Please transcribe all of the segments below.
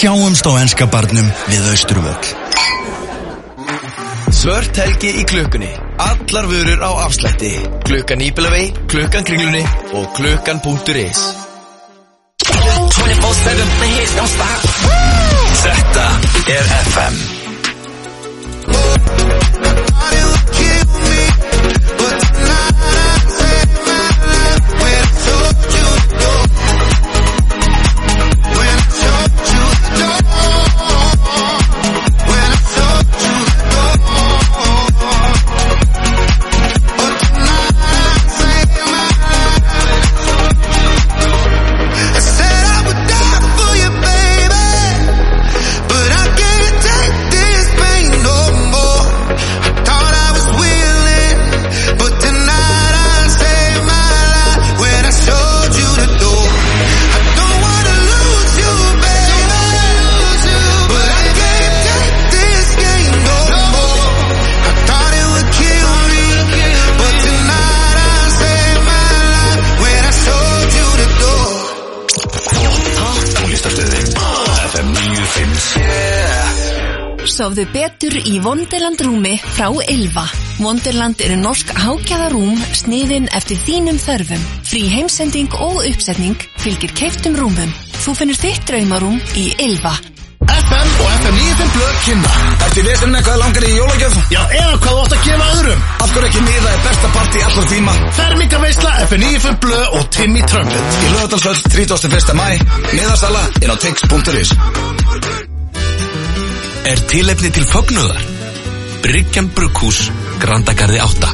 Sjáumst á enska barnum við Austurvöll. Svört helgi í klukkunni. Allar vörur á afslætti. Klukkan Íbelevei, klukkan Kringlunni og klukkan.is. 24/7, the hits don't stop. Þetta FM. Sofðu betur í Wonderland rúmi frá Ylva. Wonderland eru norsk hágæðarúm sniðin eftir þínum þörfum. Frí heimsending og uppsetning fylgir keyptum rúmum. Þú finnur þitt draumarúm í Ylva. FM og FM 95 blöð kynna. Ertu vesen með hvað langar í jólagjöf? Já, eða hvað þú átt að gefa öðrum? Af hverju ekki miða er besta partí allra tíma? Fermingarveisla, FM 95 blöð og Timmy Trumpet. Í Laugardalshöll 31. maí. Miðasala inn á tix.is. Er tilefni til fögnuðar? Bryggjan Brugghús, Grandagarði 8.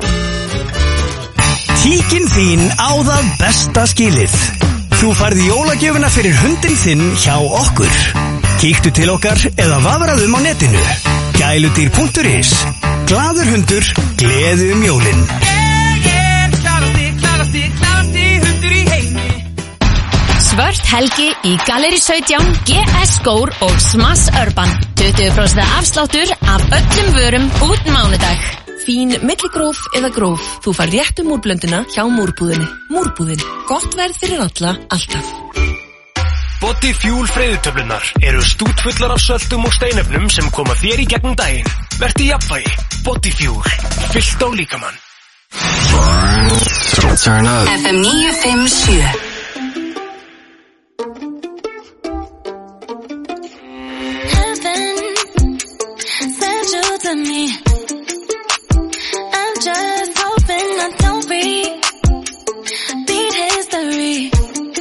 Kíkin þín á það besta skilið. Þú færð jólagjöfuna fyrir hundin þinn hjá okkur. Kíktu til okkar eða vafraðum á netinu. Gæludýr.is. Glaður hundur, gleði jólin. Klarasti hundur í heimi. Svört helgi í Gallerí 17, GS skór og Smass Urban. 20% afsláttur af öllum vörum út mánudag. Fín milligróf eða gróf. Þú fær réttu múrblönduna hjá múrbúðinni. Múrbúðin. Gott verð fyrir alla, alltaf. Body Fuel freyðutöflunar eru stútfullar af söltum og steinefnum sem koma þér í gegnum daginn. Vertu í jafnvægi. Body Fuel. Fyllt á líkamann. Turn up. FM 957. Me. I'm just hoping I don't repeat history.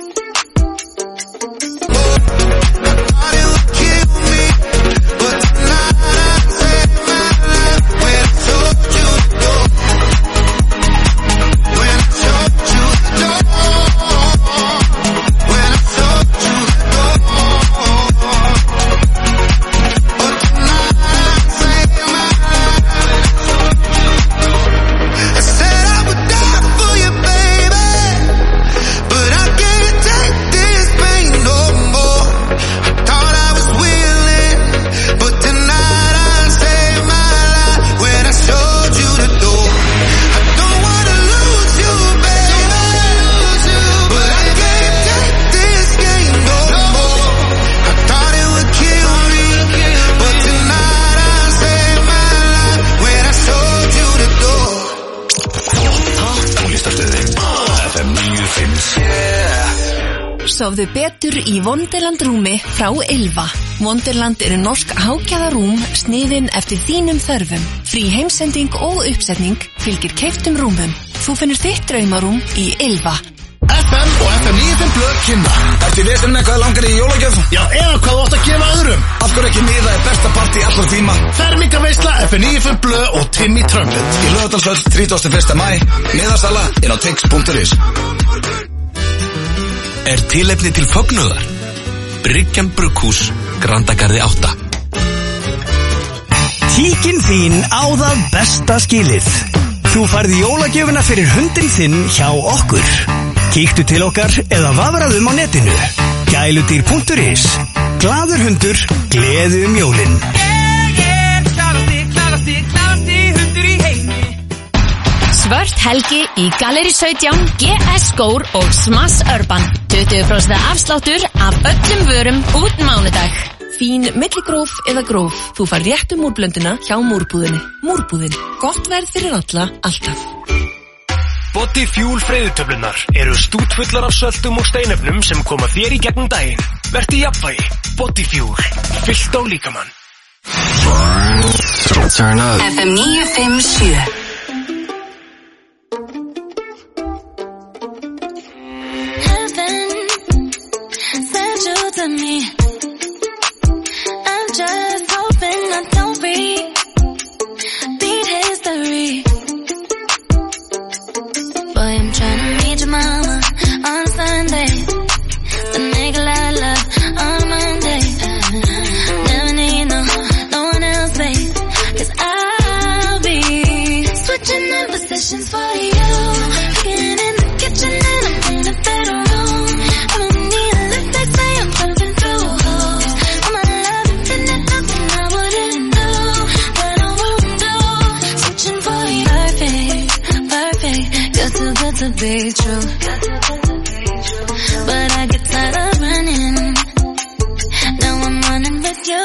Sofðu betur í Wonderland rúmi frá Ylva. Wonderland eru norsk hágæðarúm sniðin eftir þínum þörfum. Frí heimsending og uppsetning fylgir keyptum rúmum. Þú finnur þitt draumarúm í Ylva. FM og FM 95 blöð kynna. Ertu vesen með hvað langar í jólagjöf? Já, eða hvað þú átt að gefa öðrum? Af hverju ekki miða er besta partí allra tíma? Fermingarveisla, FM 95 blöð og Timmy Trumpet. Í Laugardalshöll 31. maí. Miðasala inn á tix.is. Er tilefni til fögnuðar? Bryggjan Brugghús, Grandagarði 8. Kíkin þín á það besta skilið. Þú færð jólagjöfuna fyrir hundin þinn hjá okkur. Kíktu til okkar eða vafraðum á netinu. Gæludýr.is. Glaður hundur, gleði jólin. Klarasti hundur í heimi. Svört helgi í Gallerí 17, GS skór og Smass Urban. 20% afsláttur af öllum vörum út mánudag. Fín milligróf eða gróf. Þú fær réttu múrblönduna hjá múrbúðinni. Múrbúðin. Gott verð fyrir alla, alltaf. Body Fuel freyðutöflunar eru stútfullar af söltum og steinefnum sem koma þér í gegnum daginn. Vertu í jafnvægi. Body Fuel. Fyllt á líkamann. Turn up. FM 957. To me, I'm just hoping I don't repeat history. Boy, I'm trying to meet your mama on Sunday, the nigga I love on Monday. Never need no one else, babe, 'cause I'll be switching in positions for you. Getting in the kitchen and I'm in the bedroom. I don't need a lift, they say I'm jumping through holes. I'm not loving it, nothing I wouldn't do, that I won't do. Switching for you, perfect, good to be true. But I get tired of running. Now I'm running with you.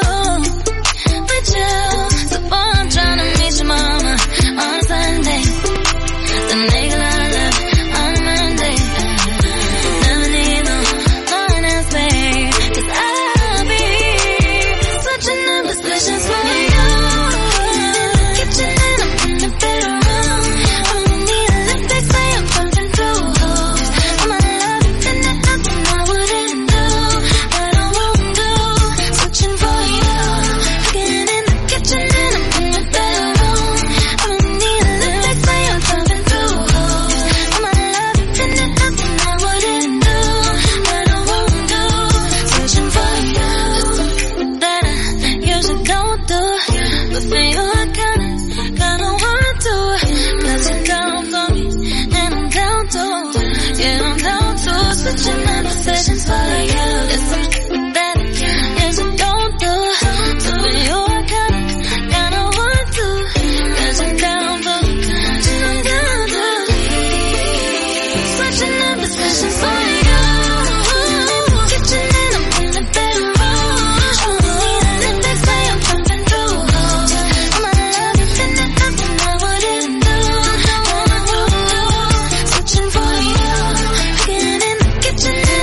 So boy, I'm trying to meet your mama on Sunday, the nigga I love on Monday. Never need no one else, babe, 'cause I'll be switching up positions for you. Kitchen and I'm in the bedroom. I don't need a lift, they say I'm jumping through holes. I'm not loving it, nothing I wouldn't do, that I won't do. Switching for you. Getting in the kitchen and I'm in the bedroom. I don't need a lift, they say I'm jumping through holes. I'm not loving it, nothing I wouldn't do, that I won't do. Switching for you. That I usually don't do, but for you I kinda want to. 'Cause you're down for me and I'm down too. Yeah, I'm down too. Switching my positions for you. It's something that I usually don't do, but for you I kinda want to. 'Cause you're down for me and I'm down too. Switching my positions for you. Kitchen and I'm in the bedroom. I don't need a lift, they say I'm jumping through holes. I'm not loving it, nothing I wouldn't do, that I won't do. Switching for you. Getting in the kitchen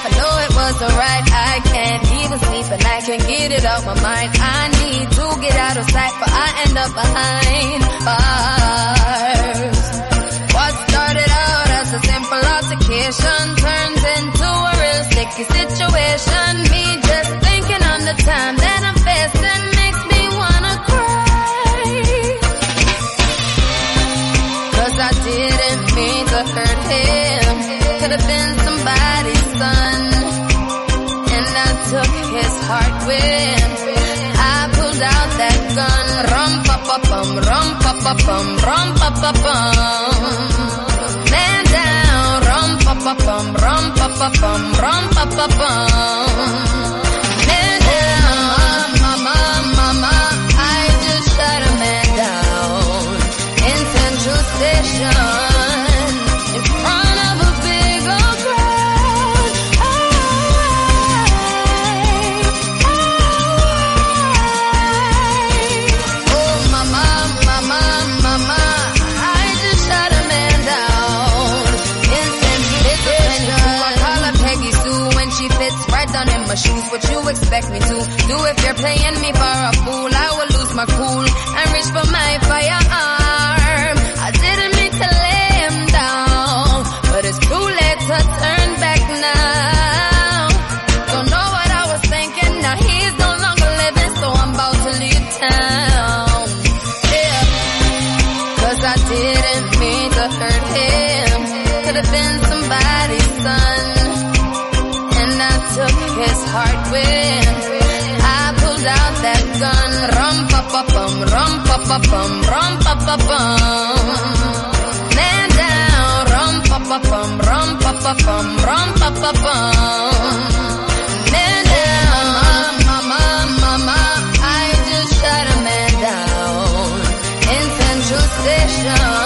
I know it wasn't right. I can't even sleep and I can't get it out my mind. I need to get out of sight, but I end up behind bars. What started out as a simple altercation turns into a real sticky situation. Me just thinking on the time that I'm facing makes me wanna cry. 'Cause I didn't mean to hurt him. Could've been somebody's son, and I took his heart with. I pulled out that gun, rum pa pa bum, rum pa pa bum, rum pa pa bum. Man down, rum pa pa bum, rum pa pa bum, rum pa pa bum. Man down, mama, mama, I just shot a man down in Central Station. Shoes, what you expect me to do if you're playing me for a fool? I will lose my cool and reach for my firearm. I didn't mean to lay him down, but it's too late to turn back now. Don't know what I was thinking, now he's no longer living, so I'm about to leave town. Yeah, 'cause I didn't mean to hurt him. Could've been somebody's son, took his heart with. I pulled out that gun, rum pa pa bum, rum pa pa bum, rum pa pa bum. Man down, rum pa pa bum, rum pa pa bum, rum pa pa bum. Man down, mama, mama, I just shot a man down in Central Station.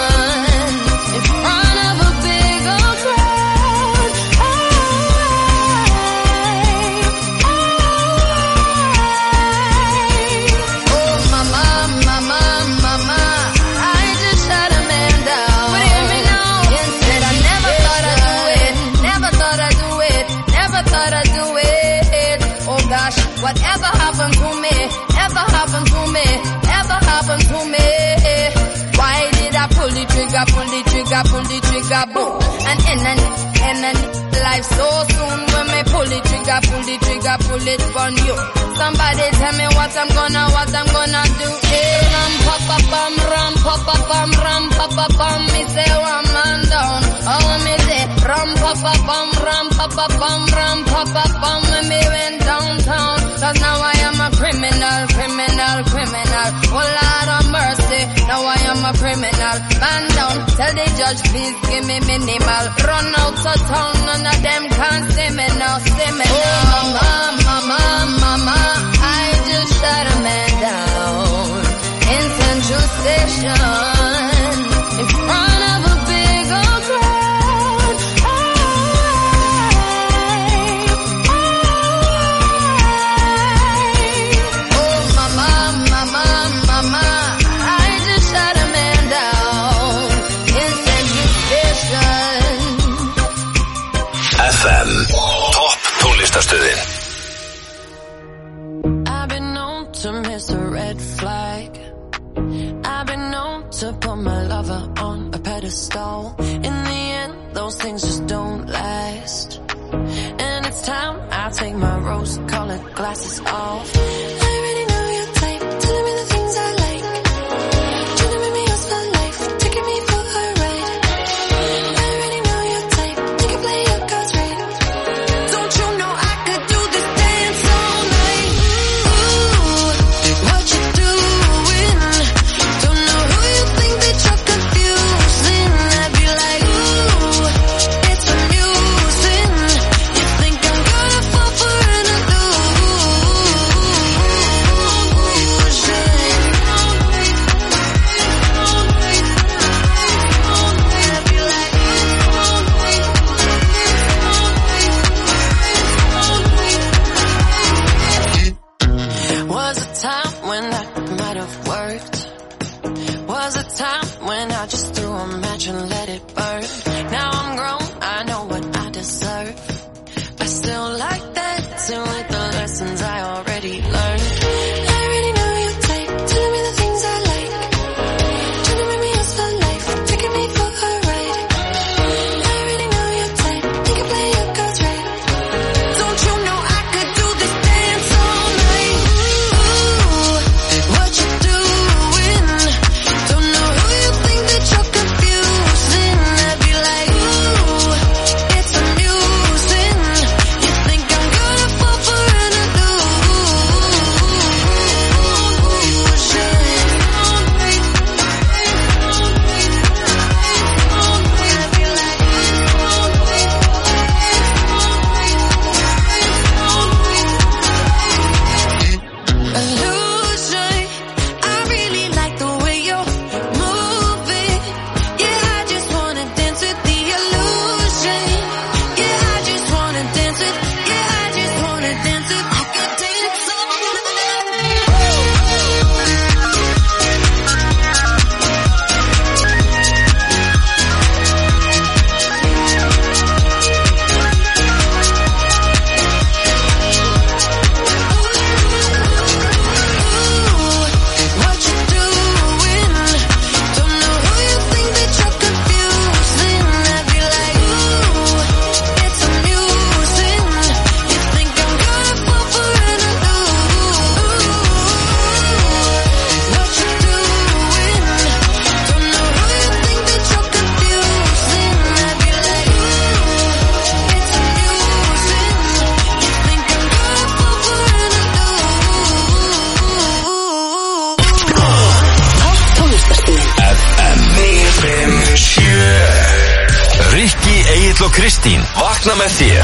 Whatever happened to me, ever happened to me, ever happened to me. Why did I pull the trigger, pull the trigger, pull the trigger, boom? And in life so soon when me pull the trigger, pull it on you. Somebody tell me what I'm gonna do. Hey, ram pa pa bum, ram pa pa bum, ram pa pa bum. Me say one man down, oh me say ram pa pa bum, ram pa pa bum, ram pa pa bum. When me went downtown, 'cause now I am a criminal, criminal, criminal. Oh Lord of mercy, now I am a criminal. Man down, tell the judge please give me minimal. Run out of town, none of them can see me now, see me now. Oh mama, mama, mama, I just shot a man down in Central Station in front of a big old crowd. Oh mama, mama, mama, I just shot a man down in Central Station. FM Topp tónlistarstöðin. I've been known to miss a red flag. I've been known to put my lover on a pedestal. In the end, those things just don't last. And it's time I take my rose-colored glasses off. I already know your type, telling me the things I like. Trying to make me yours for life, taking me for a ride. I already know your type, you can play your cards right. Don't you know I could do this dance all night? Ooh, what you doing? Don't know who you think that you're confusing. I'd be like, ooh, it's amusing. You think I'm gonna fall for an match and let it burn. Now I'm grown, I know what I deserve. I still Egil og Kristín vakna með þér.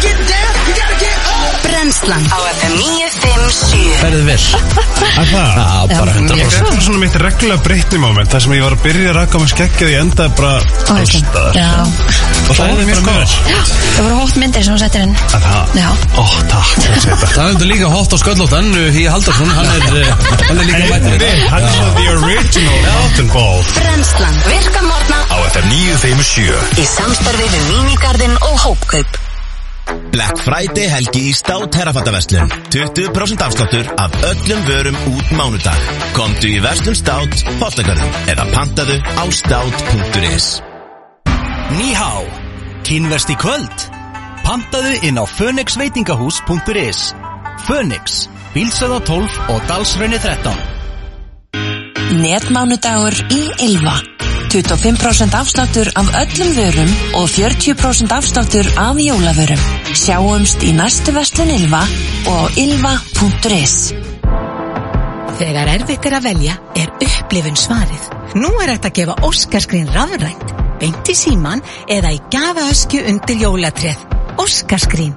Brennslan á FM 957. Ferðu vel? Það? Já, bara 100%. Ég er svona mitt reglulega breytni moment. Það sem ég var að byrja að raka með skeggið, ég endaði bara allstaðar. Já. Og það er mjög góð. Það voru hot myndir sem hún settir inn. Það? Já. Takk. Það er líka hot á sköllóttan, Hí Haldarsson, hann er líka mættir. Hann er svona the original cotton ball. Brennslan virka morgna Á FM 957. í samstarfi við Minigarden og Hópkaup. Black Friday helgi í Stát herrafattaverslun. 20% afsláttur af öllum vörum út mánudag. Komdu í verslun Stát, Fossagörðum eða pantaðu á stát.is. Níhá, kínverst í kvöld. Pantaðu inn á phoenixveitingahús.is. Phoenix, Bílsöða 12 og Dalsrauni 13. Netmánudagur í Ylva. 25% afsláttur af öllum vörum og 40% afsláttur af jólavörum. Sjáumst í næstu verslun Ylva og ylva.is. Þegar erfitt að velja upplifun svarið. Nú hægt að gefa Óskarsgrín rafrænt, beint í síman eða í gjafaöskju undir jólatréð. Óskarsgrín.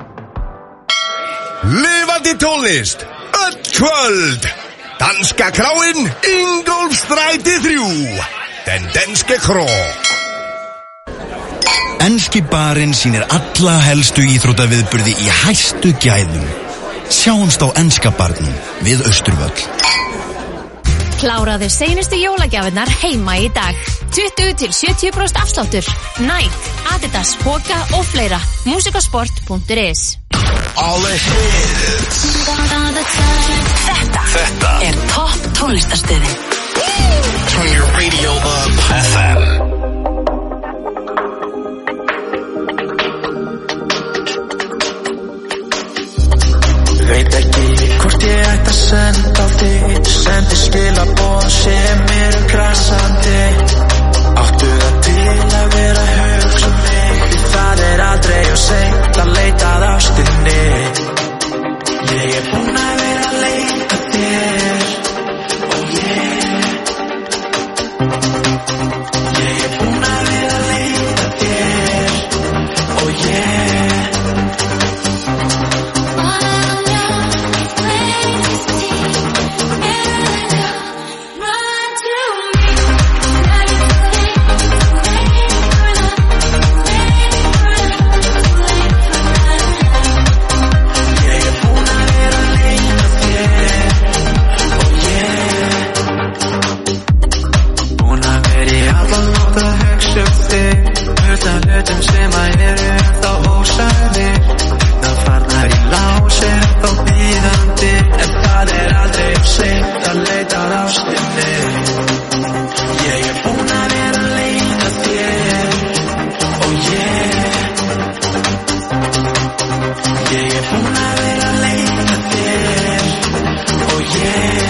Lifandi tónlist, öll kvöld. Danska kráin, Ingólfsstræti 3. Den danske kró. Enski barinn sýnir alla helstu íþróttaviðburði í hæstu gæðum. Sjáumst á enska barnum við Austurvöll. Kláraðu seinustu jólagjafirnar heima í dag. 20-70% afsláttur. Nike, Adidas, Hoka og fleira. Musikasport.is. All the hits. Þetta er topp tónlistarstöðin. Turn your radio up. FM. Veit ekki hvort ég ætti að senda á þig. Sendi skilaboð sem eru krassandi. Áttu það til að vera að hugsa mig. Því það er aldrei of seint að leita að ástinni. Ég er búinn að vera að leita þér. Oh yeah. Ég er búinn að vera að leita þér. Oh yeah. Hlutum sem að eru ennþá ósagðir. Það farnar í lás ennþá bíðandi. En það er aldrei of seint að leita að ástinni. Ég er búinn að vera að leita þér. Oh yeah. Ég er búinn að vera að leita þér. Oh yeah.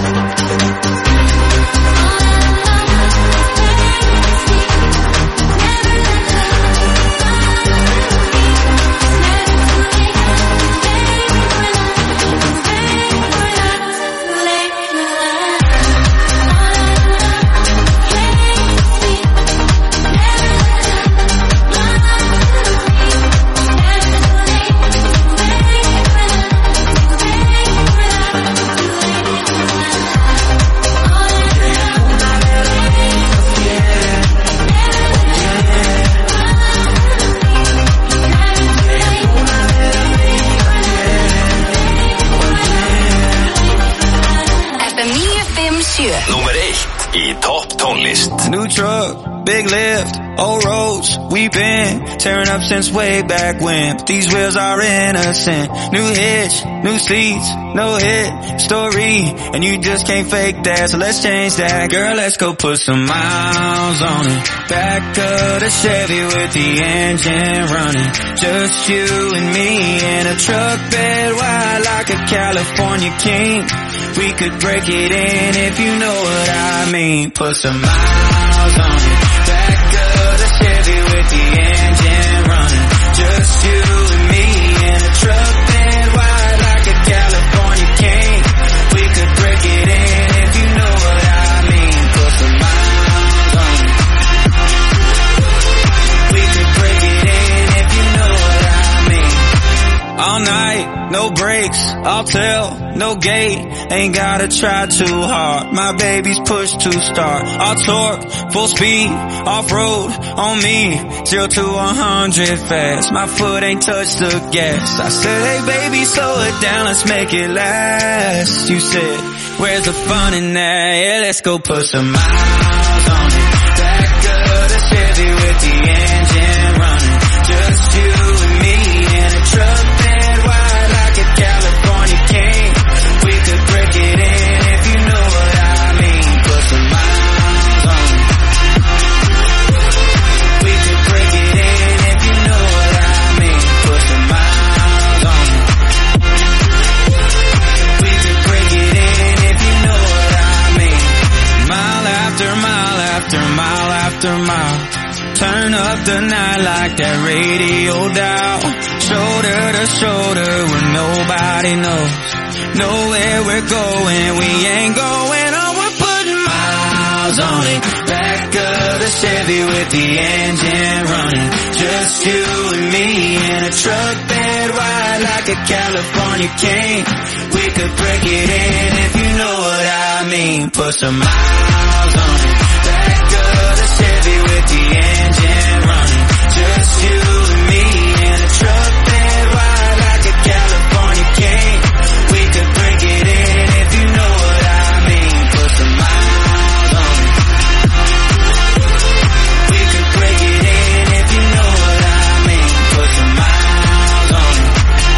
Númer 1 í topp tónlist. New truck, big lift, old roads we've been tearing up since way back when. But these wheels are innocent. New hitch, new seats, no hit story, and you just can't fake that. So let's change that, girl. Let's go put some miles on it. Back of the Chevy with the engine running. Just you and me in a truck bed wide like a California king. We could break it in if you know what I mean. Put some miles on it. Back of the Chevy with the engine running. Just you and me in a truck bed wide like a California king. We could break it in if you know what I mean. Put some miles on it. We could break it in I'll tell, no gate, ain't gotta try too hard. My baby's push to start. I'll torque, full speed, off-road, on me, 0 to 100 fast. My foot ain't touched the gas. I said, hey baby, slow it down, let's make it last. You said, where's the fun in that? Yeah, let's go put some miles on it. Back of the Chevy with the engine running. Just you and me in a truck bed wide like a California king. We could break it in if you know what I mean. Put some miles on it. We could break it in if you know what I mean. Put some miles on it. We could break it in if you know what I mean. Mile after mile after mile after mile. Turn up the night like that radio dial. Shoulder to shoulder where nobody knows. Know where we're going, we ain't going on. We're putting miles on it. Back of the Chevy with the engine running. Just you and me in a truck bed wide like a California king. We could break it in if you know what I mean. Put some miles on it. Back of the Chevy with the engine running. Just you and me in a truck bed wide like a California king. We could break it in if you know what I mean. Put some miles on it. We could break it in if you know what I mean. Put some miles on it.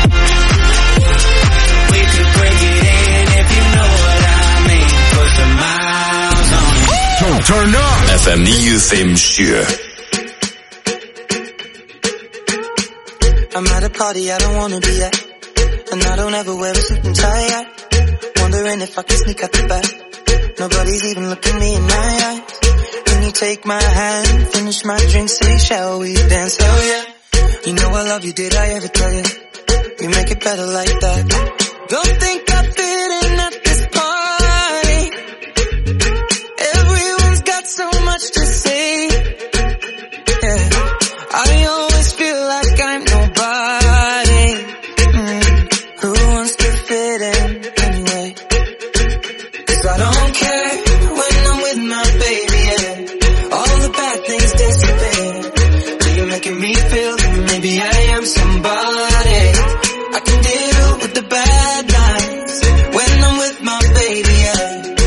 We could break it in if you know what I mean. Put some miles on it. Turn up FM 957. I'm at a party I don't wanna be at, and I don't ever wear a suit and tie. Wondering if I can sneak out the back. Nobody's even looking me in my eyes. Can you take my hand, finish my drink, say shall we dance? Hell yeah. You know I love you, did I ever tell you? You make it better like that. Don't think I fit in at this party. Everyone's got so much to say. Yeah. I always feel like I'm nobody. Who wants to fit in anyway? 'Cause I don't care when I'm with my baby, yeah. All the bad things disappear. You're making me feel that maybe I am somebody. I can deal with the bad nights when I'm with my baby, yeah.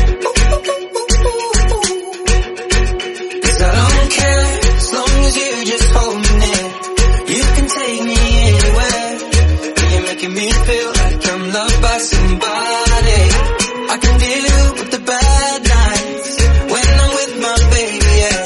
'Cause I don't care as long as you just hold me near. You can take me anywhere. You're making me feel like I'm loved by somebody. I can deal with the bad nights when I'm with my baby, yeah.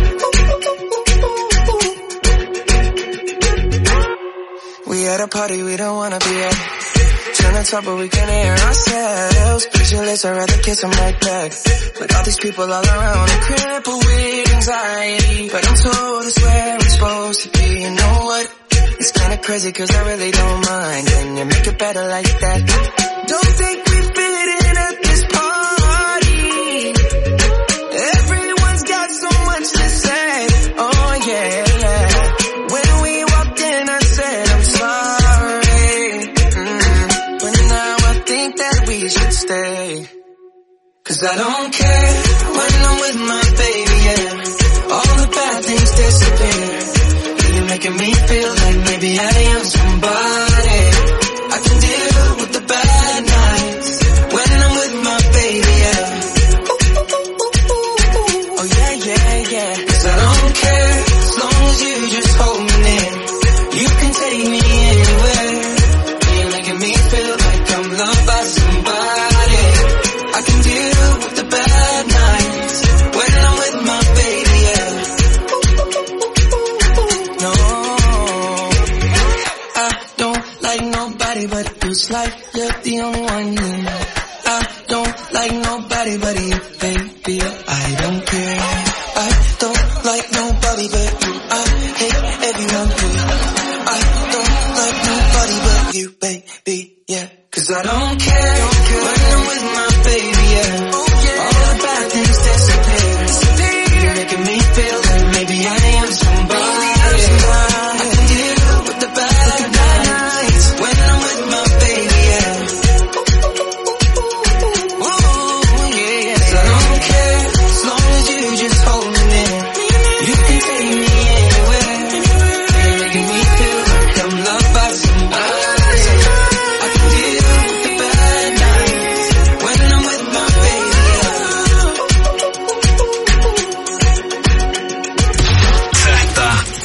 We at a party we don't wanna be at. Trying to talk but we can hear ourselves. Pictureless, I'd rather kiss them right back. With all these people all around, I'm crippled with anxiety. But I'm told it's where I'm supposed to be. You know what? It's kinda crazy 'cause I really don't mind. Can you make it better like that? Don't think we fit in at this party. Everyone's got so much to say. Oh yeah, yeah. When we walked in I said I'm sorry. But now I think that we should stay. 'Cause I don't care when I'm with my baby, yeah. All the bad things disappear. You're making me feel like maybe I am somebody. I can deal with the bad nights when I'm with my baby, yeah. Oh yeah, yeah, yeah. 'Cause I don't care as long as you just hold me near. You can take me anywhere. You're making me feel like I'm loved by somebody. I can deal with the bad nights when I'm with my baby, yeah. No, I don't like nobody but you. It's like you're the only one. I don't like nobody but you, baby. I don't care. I don't like nobody but you. I hate everyone here. I don't like nobody but you, baby, yeah. 'Cause I don't care when I'm with my baby, yeah. All the bad things disappear. You're making me feel like maybe I am somebody. I can deal with the bad nights when I'm with my baby, yeah.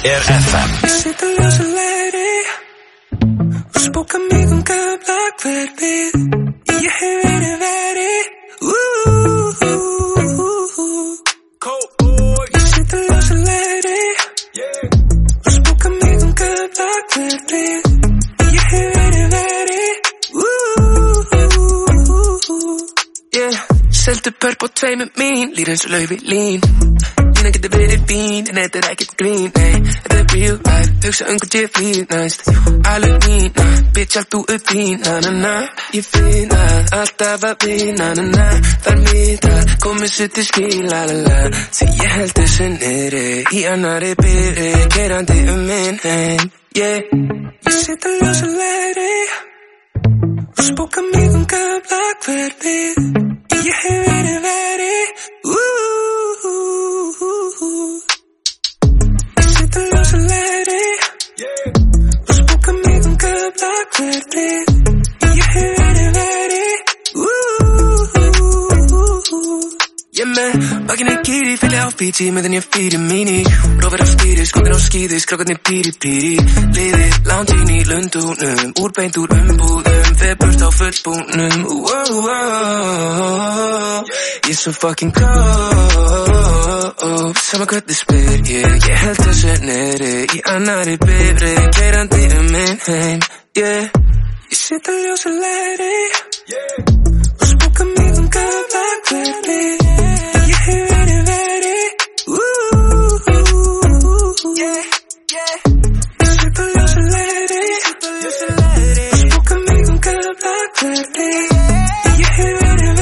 FM. Ég sitt að ljósa læri og spóka mig gamla hverfið. Ég hef verið Ég sitt að ljósa læri og spóka mig gamla hverfið. Ég hef verið seldu pörp og tvei með mín, lír eins og laufi lín. Lína getur verið fín, en þetta ekkert grín, nei. Þetta real life, hugsa hvort ég flýr næst. Alveg mína, bitch allt þú upp fín, na-na-na. Ég finna alltaf að vinna, na-na. Þar miðar, komið sér til skín, la-la-la. Því ég held þessu niðri, í annari byrri, keirandi minn heim, yeah. Ég sitt að ljósa læri og spóka mig gamla hverfið. Ég hef verið Ég sitt að ljósa læri og spóka mig gamla hverfið. Ég hef verið Ég með bakinn kýri, fylli á Fiji meðan ég fyrir míní. Rófir á skýri, skoðir á skýði, skrákarnir píri. Liðir, loungin í Lundúnum, úrbeint úr umbúðum, feburt á fullbúnum. Ég svo fucking cold, sama hvernig spyr ég held þessu niðri, í annari bifri, keirandi minn heim, yeah. Ég sitt að ljósa læri og spóka mig gamla hverfið. Ég hef verið yeah. Ég sitt að ljósa læri og spóka mig gamla hverfið. Ég hef verið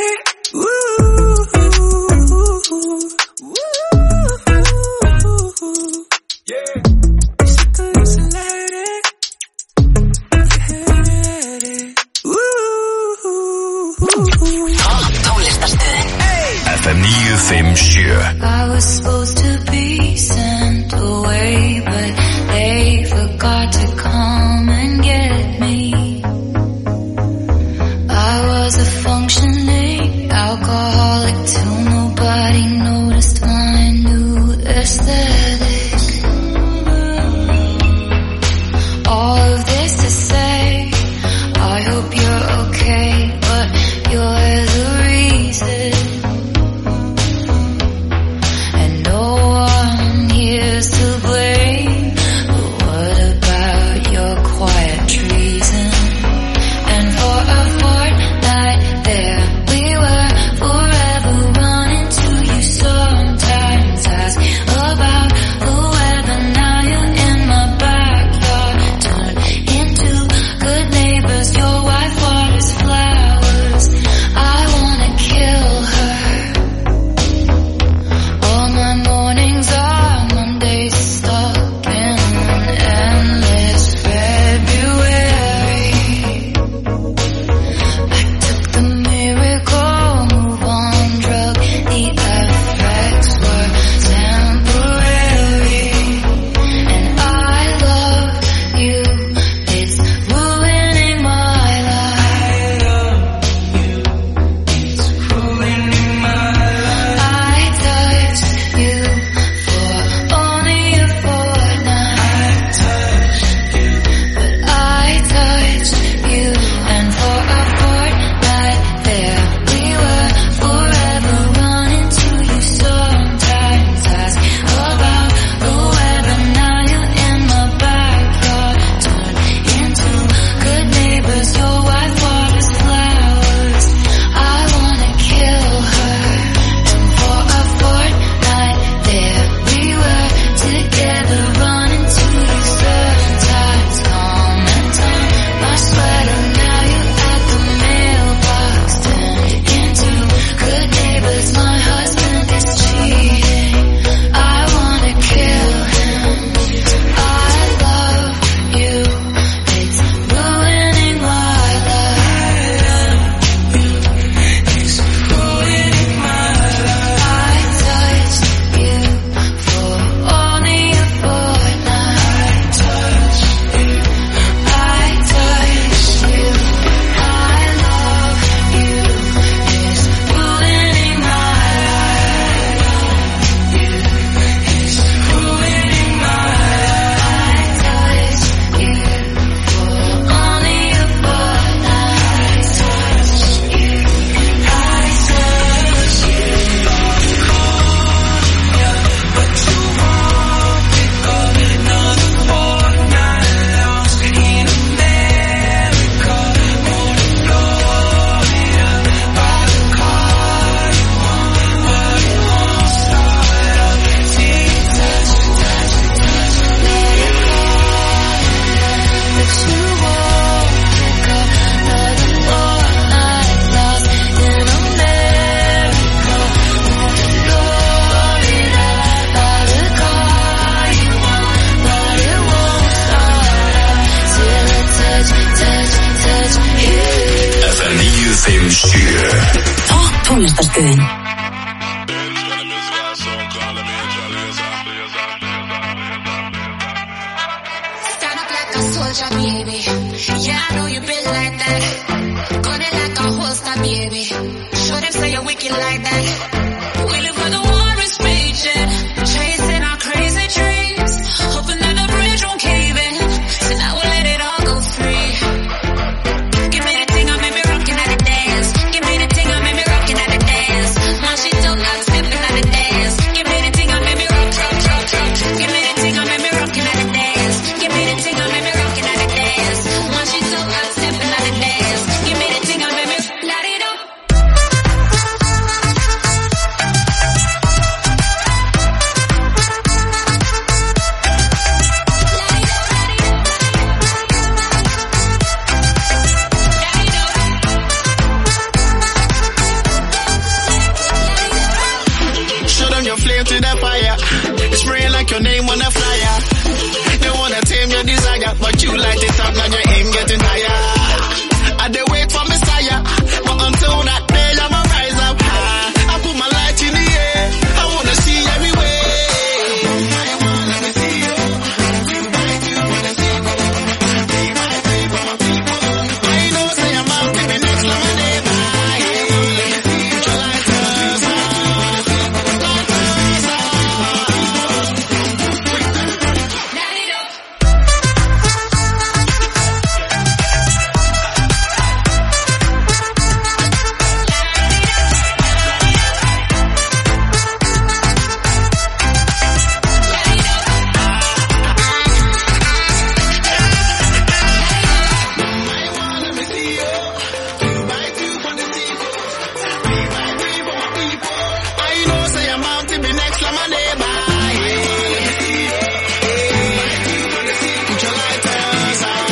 FM 957. I was supposed to be sent away, but they forgot to come and get me. I was a functioning alcoholic till nobody noticed my new aesthetic. All of this to say, I hope you're okay, but you're the reason. To blame, but what about your quiet treason? And for a fortnight there we were, forever running to you so tónlistarstöðin. Stand up like a soldier, baby. Yeah, I know you been like that. Gun it like a holster, baby. Show them say you're wicked like that. We live where the war is raging, chasing our crazy dreams, hoping that the bridge won't cave in. So now we'll let it all go free. Give me the thing, I made me rockin' at the dance. Give me the thing, I made me rockin' at the dance. Now she don't like stepping at the dance. Give me the thing, I made me rock. Give me the thing, I made me rockin' at the dance. Give me the thing, I made me rockin' at the dance. Now she don't like stepping at the dance. Give me the thing, I made me light it up. Show them your flame to the fire. Spraying like your name on a flyer. They wanna tame your desire, but you light it up and your aim getting higher. I dey wait for Messiah, but until that day I'ma rise up high. I put my light in the air, I wanna see everywhere. Let me see you. I know say I'm out to be next to my neighbor. Put your lighters on. I know say I'm out to be next to my neighbor. Put your lighters on.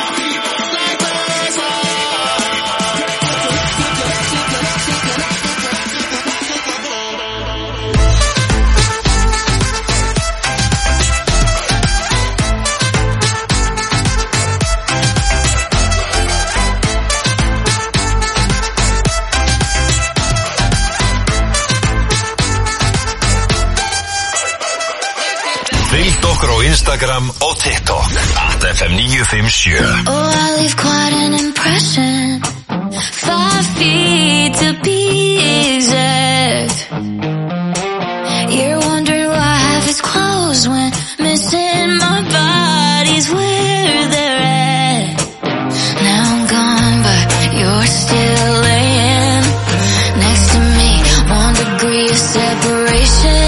Fylgdu okkur á Instagram og TikTok @FM957. Oh, I leave quite an impression. 5 feet to be exact. You're wondering why half is closed when missing my body's where they're at. Now I'm gone, but you're still laying next to me. 1 degree of separation.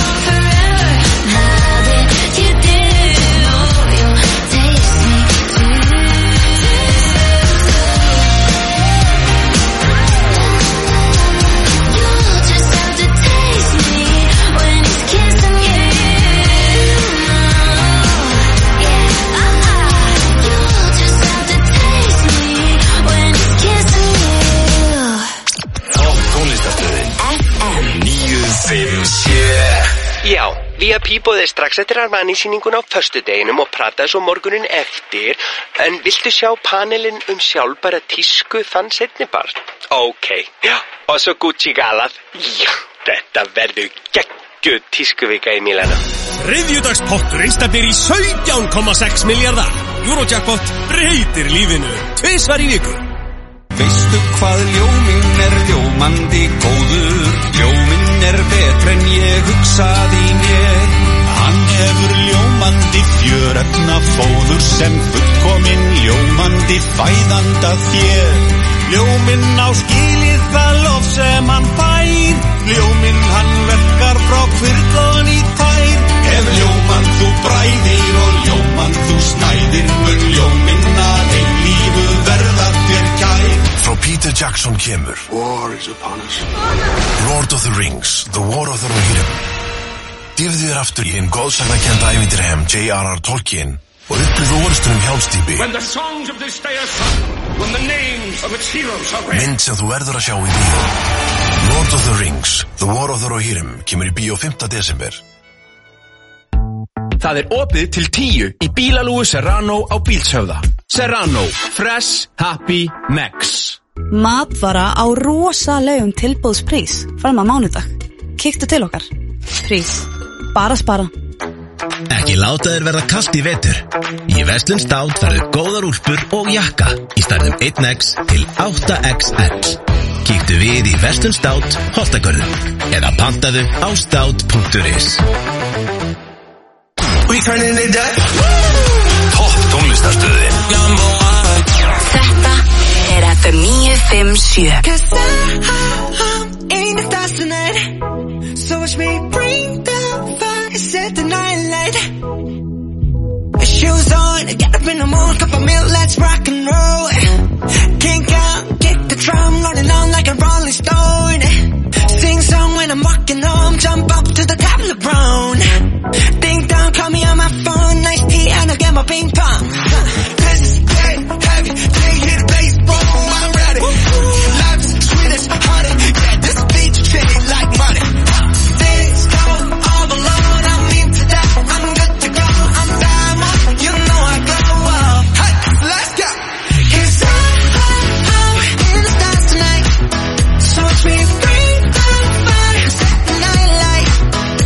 Forever, now that you do, you'll taste me too. VIP bóðið strax eftir Armani-sýninguna á föstudeginum og Prada svo morgunin eftir. En viltu sjá panelin sjálfbæra tísku þann seinni part? Ok, já, og svo Gucci galað. Já, þetta verður geggjuð tískuvika í Mílanó. Þriðjudagspotturinn stefnir í 17,6 milljarðar. Eurojackpot breytir lífinu 2 í viku. Veistu hvað ljóminn ljómandi góður? Ljóminn betri en ég hugsaði mér. Hann hefur ljómandi fjörefna fóður sem fullkomin ljómandi fæðanda þér. Ljóminn á skilið það lof sem hann fær. Ljóminn hann verkar frá kvirðan í tær. Ef ljómann þú bræðir og ljómann þú snæðir, mun ljóminn að eilífu verða þér kær. Frá Peter Jackson kemur War is upon us. Lord of the Rings, The War of the Rohirrim. Dýfðu þér aftur í hinn góðsagnakennda ævintýraheim J.R.R. Tolkien og upplifðu orðstunum Hjálmstípi. When the songs of this day are sung, when the names of its heroes are read. Mynd sem þú verður að sjá í bíó. Lord of the Rings, The War of the Rohirrim kemur í bíó 5. desember. Það opið til 10 í bílalúgu Serrano á Bílshöfða. Serrano, fresh, happy, next. Matvara á rosalegum tilboðsprís fram að mánudag. Kíktu til okkar. Prís. Bara spara. Ekki láta þér verða kalt í vetur. Í Verslun Stát færðu góðar úlpur og jakka í stærðum 1X til 8XL. Kíktu við í Verslun Stát, Holtagörðum eða pantaðu á stát.is. Topp tónlistarstöðin. Þetta FM 957. 'Cause I'm in the dust tonight. So watch me bring the fire, set the night light. Shoes on, get up in the morning, cup of milk, let's rock and roll. Kink out, kick the drum, rolling on like a rolling stone. Sing song when I'm walking home, jump up to the top of the brown. Ding dong, call me on my phone, nice tea and I'll get my ping pong. This is dead heavy, can't hit the bass, boom, I'm ready. Life's sweet as honey, yeah, this beat treat it like money. Things go all alone, I'm into that, I'm good to go, I'm diamond, you know I glow up. Hey, let's go. 'Cause I'm in the stars tonight, so watch me bring the fire, set the night light.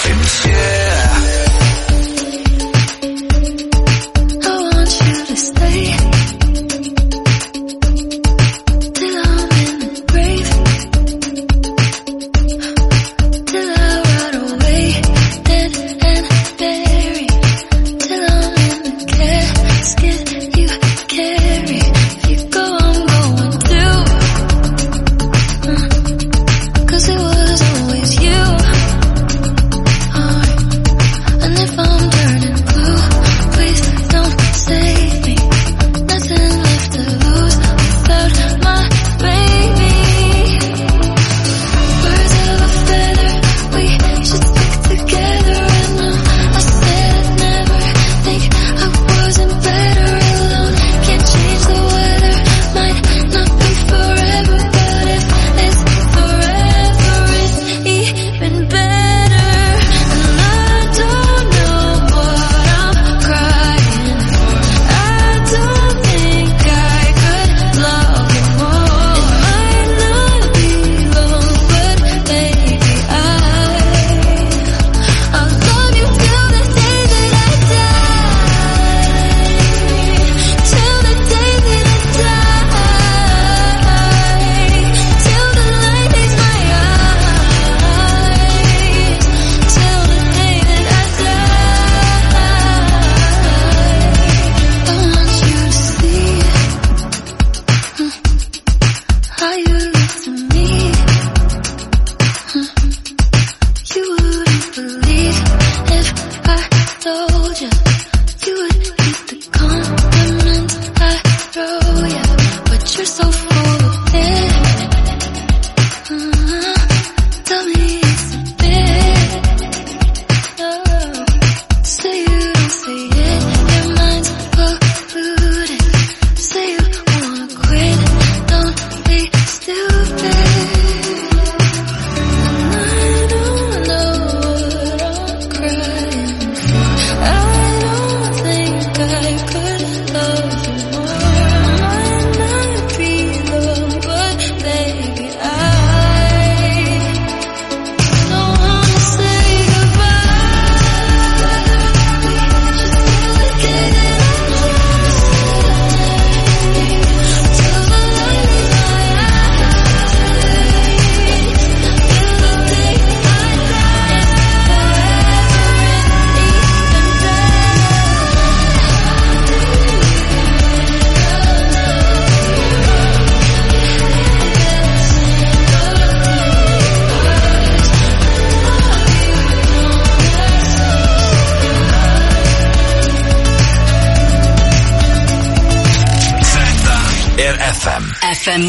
FM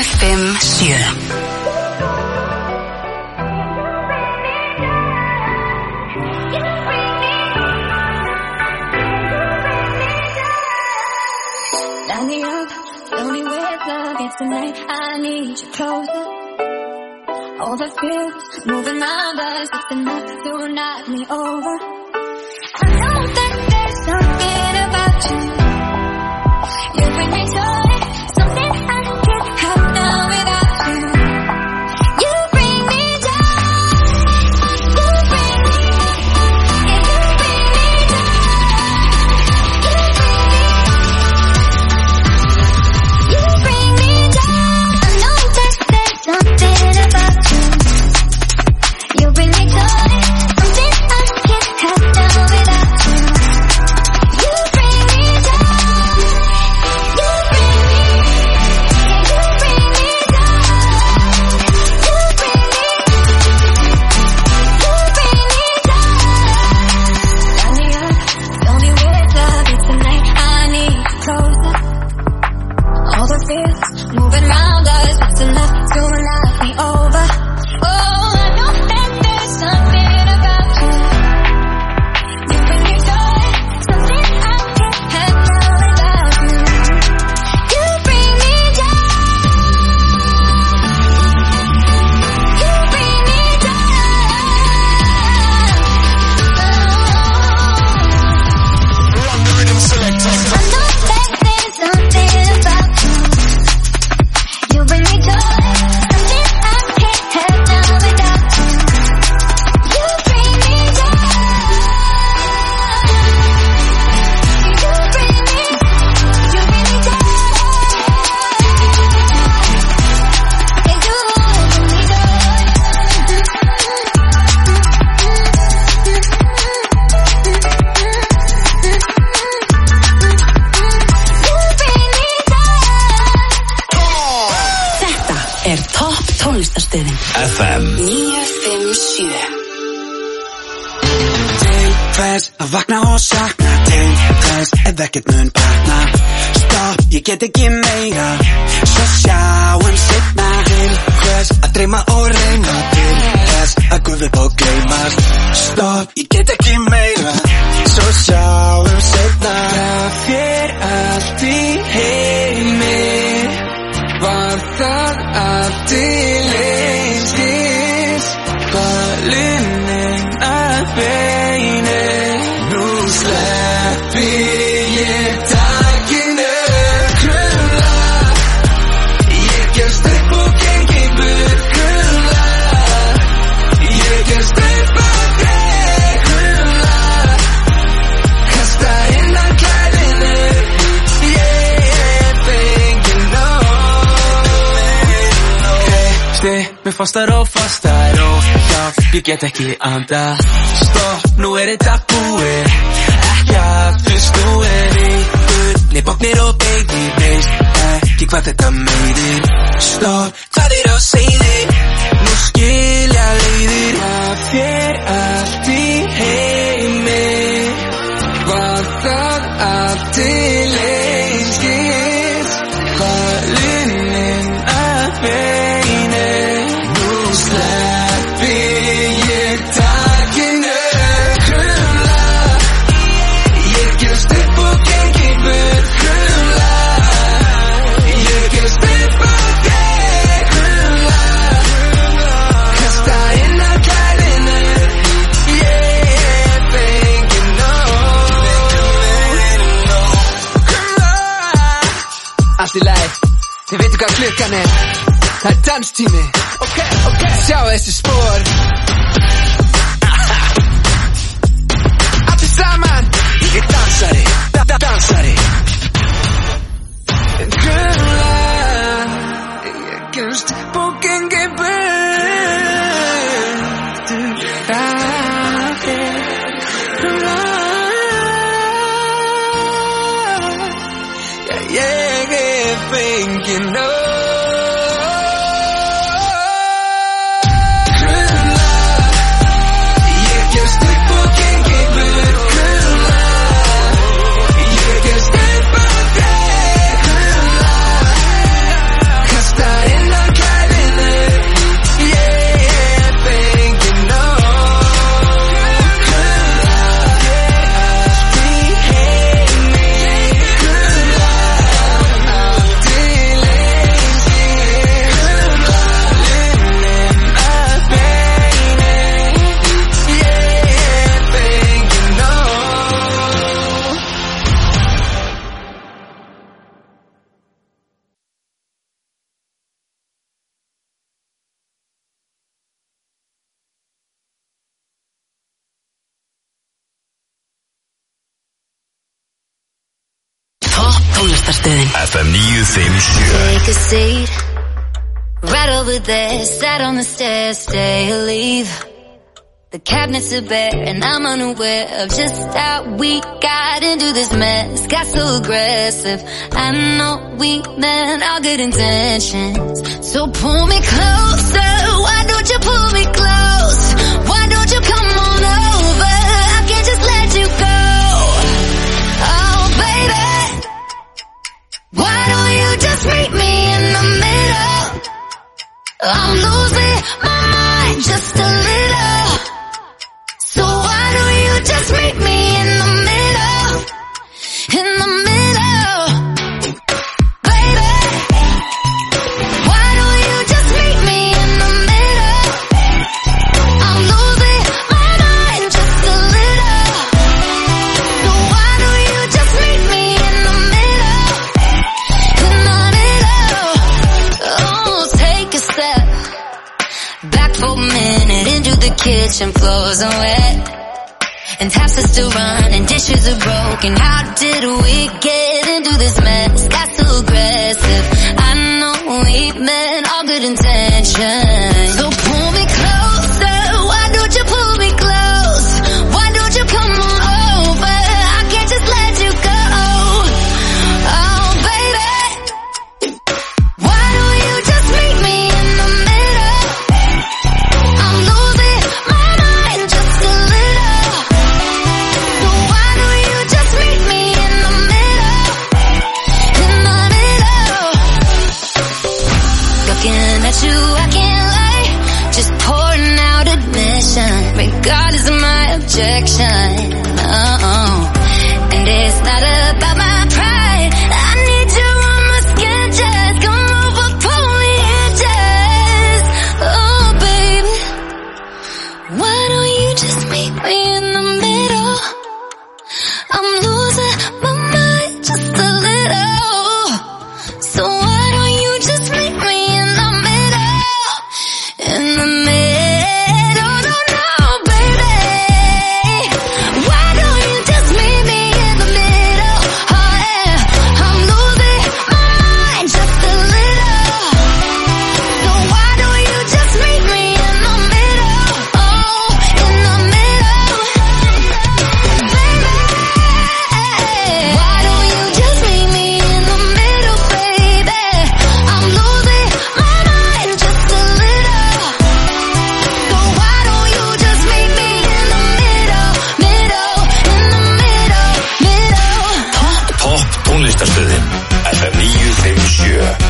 957. Light me up, tell me where love is tonight. I need you closer. All the feels moving round us, it's enough to knock me over. I know that there's something about you. You bring me joy, something I can't have now without you. You bring me down, you bring me down, yeah, you bring me down, you bring me down. I know that there's something about you. You bring me joy, something I can't have now without you. You bring me down, you bring me, yeah, you bring me down, you bring me, you bring me down. Light me up, tell me where love is tonight. I need you closer. All the fears moving round us, it's enough to knock me over. Oh, I know that there's something about you. You bring me joy, something I can't have now without you. You bring me down, you bring me down. Run the rhythm selector. I know that there's something about you. You bring me joy, something I can't have now without you. You bring me down, you bring me, yeah, you bring me down, you bring me, Topp tónlistarstöðin FM 957. Til hvers að vakna og sakna, til hvers ef ekkert mun batna. Stopp, ég get ekki meira, svo sjáum seinna. Til hvers að dreyma og reyna, til hvers að gufa upp og gleymast. Stopp, ég get ekki meira, svo sjáum seinna. Gaf þér allt í heimi, var það allt til einskis. Ballinn að beini, nú sleppi ég takinu. Krumla, ég gefst upp og gengi burt. Krumla, ég gefst upp að þig. Krumla, kasta innan klæðinu. Ég fengi mér fastar og fastar og hjálp, ég get ekki anda. Stopp, nú þetta búið, ekki aftur snúið. Ykkur, bóknir og beigir, veist ekki hvað þetta meiðir. Stopp, hvað á seiði, nú skilja leiðir. Gaf þér allt í heimi, var það allt til einskis. Ballinn að beini, nú sleppi ég takinu. Krumla, ég gefst upp og gengi burt. Krumla, ég gefst upp á þig. Krumla, kasta innan klæðinu. Ég fengi nóg. Krumla, allt í lagi, þið veitu hvað klukkan er. Það danstími, ok, sjá þessi spor. Allir saman, ég dansari, dansari. Krumla, ég gefst upp og gengi burt. Krumla, ég fengið nóg. tónlistarstöðin FM 957. Take a seat right over there, sat on the stairs, stay or leave. The cabinets are bare and I'm unaware of just how we got into this mess. Got so aggressive, I know we meant all good intentions. So pull me closer, why don't you pull me close? Why don't you come on over, I can't just let you go. Oh baby, why don't you just meet me in the middle? I'm losing my mind just a little. So why don't you just meet me in the middle? In the middle. Baby, why don't you just meet me in the middle? I'm losing my mind just a little. So why don't you just meet me in the middle? In the middle. Oh, take a step back for a minute into the kitchen, floors are wet and taps are still running, dishes are broken. How did we get into this mess? Got so aggressive, I know we meant all good intentions. So pull me closer, why don't you pull me close? Why don't you come on over, I can't just let you go. Oh baby, why don't you just meet me in the looking at you, I can't lie. Just pouring out admission, regardless of my objection. And it's not about my pride. I need you on my skin, just come over, pull me in, just. Oh, baby, why don't you just meet me in the middle? I'm losing my mind just a little. So why don't you just meet me in the middle? In the middle, no, baby. Why don't you just meet me in the middle? Oh yeah, I'm losing my mind just a little. So why don't you just meet me in the middle? Oh, in the middle, baby. Why don't you just meet me in the middle, baby? I'm losing my mind just a little. So why don't you just meet me in the middle, in the middle. Topp tónlistarstöðin FM 957.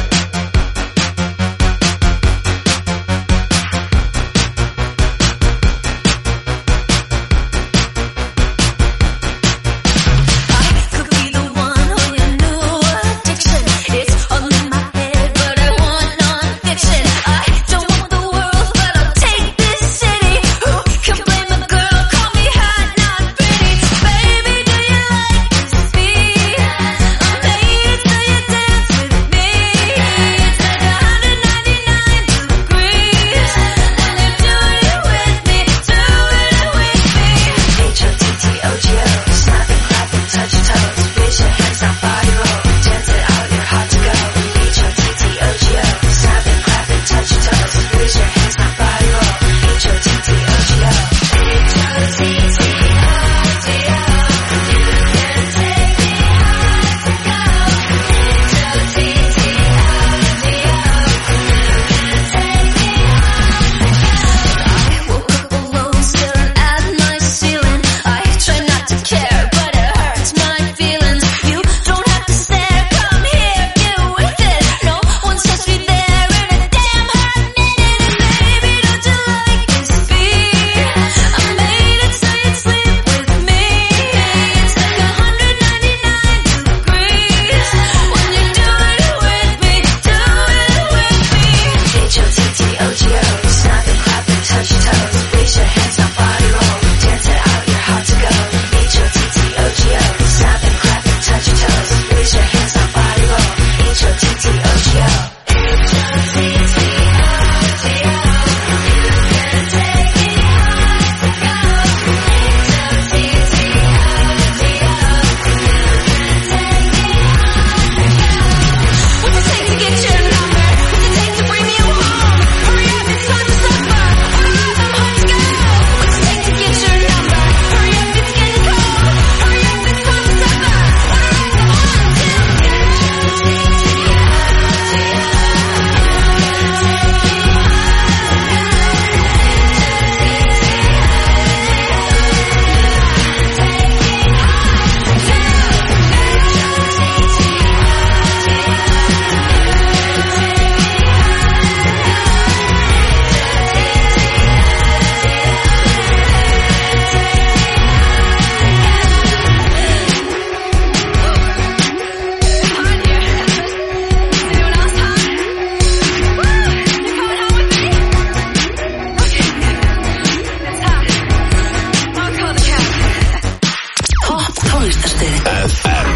Could be the one on your new addiction. It's all in my head, but I want non-fiction. I don't want the world, but I'll take this city. Who can blame a girl? Call me hot, not pretty. Baby, do you like to speak? I'm made it so you dance with me. It's like 199 degrees when you're doing it with me, doing it with me. H-O-T-T-O-G-O, snapping, clapping, touch your toes, raise your hands now, body roll, dance it out, you're hot to go. H-O-T-T-O-G-O, snapping, clapping, touch your toes, raise your hands now, body roll, H-O-T-T-O-G-O. Alone, staring at my ceiling. I try not to care, but it hurts my feelings. You don't have to stare, come here, get with it. No one's touched me there in a damn hot minute. And baby, don't you like this beat? I made it so you'd sleep with me. It's like 199 degrees when you're doing it with me, doing it with me. H-O-T-T-O-G-O, snapping, clapping, touch your toes, raise your hands now, body roll, dance it out, you're hot to go. H-O-T-T-O-G-O, snapping, clapping, touch your toes, raise your hands now, body roll, H-O-T-T-O-G-O. What's it take to get your number? What's it take to bring you home? Hurry up, it's time to suffer. Hurry up, I'm home to go. What's it take to get your number? Hurry up, it's getting cold. Hurry up, it's time to suffer. Hurry up, I'm home to Topp tónlistarstöðin. FM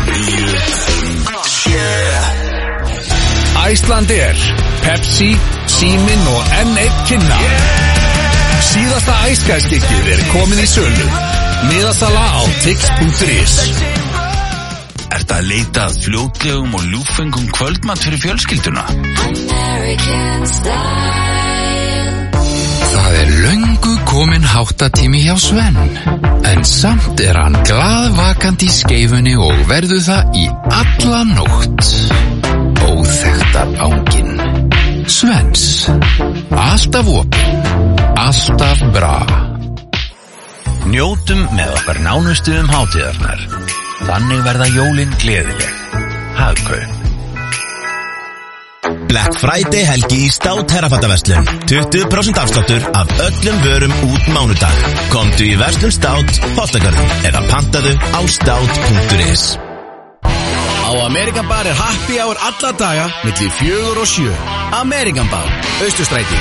957. Icelandair, Pepsi, Síminn og N1 kynna. Síðasta æskæðskikkið komið í sölu. Miðasala á tix.is. Ertu að leita að fljótlegum og ljúffengum kvöldmat fyrir fjölskylduna? American style. Það löngu komin háttatími hjá Sven, en samt hann glaðvakandi í skeifunni og verður það í alla nótt. Óþekkta banginn. Svens. Alltaf opinn. Alltaf bra. Njótum með okkar nánustu hátíðarnar. Þannig verða jólin gleðileg. Hagkaup. Black Friday helgi í Stát herrafattaverslun 20% afsláttur af öllum vörum út mánudag. Komdu í verslun Stát, Holtagörðum eða pantaðu á stát.is. Á Amerikan Bar happy hour alla daga milli 4 og 7. Amerikan Bar, Austurstræti.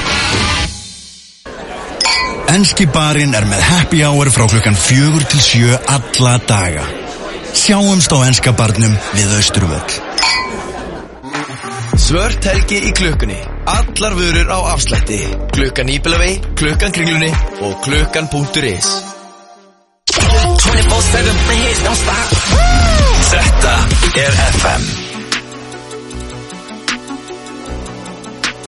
Enski barinn með happy hour frá klukkan 4 til 7 alla daga. Sjáumst á enska barnum við Austurvöll. Svört helgi í klukkunni. Allar vörur á afslætti. Klukkan Nýbýlavegi, klukkan Kringlunni og klukkan.is. 24/7 hits, don't stop. Þetta FM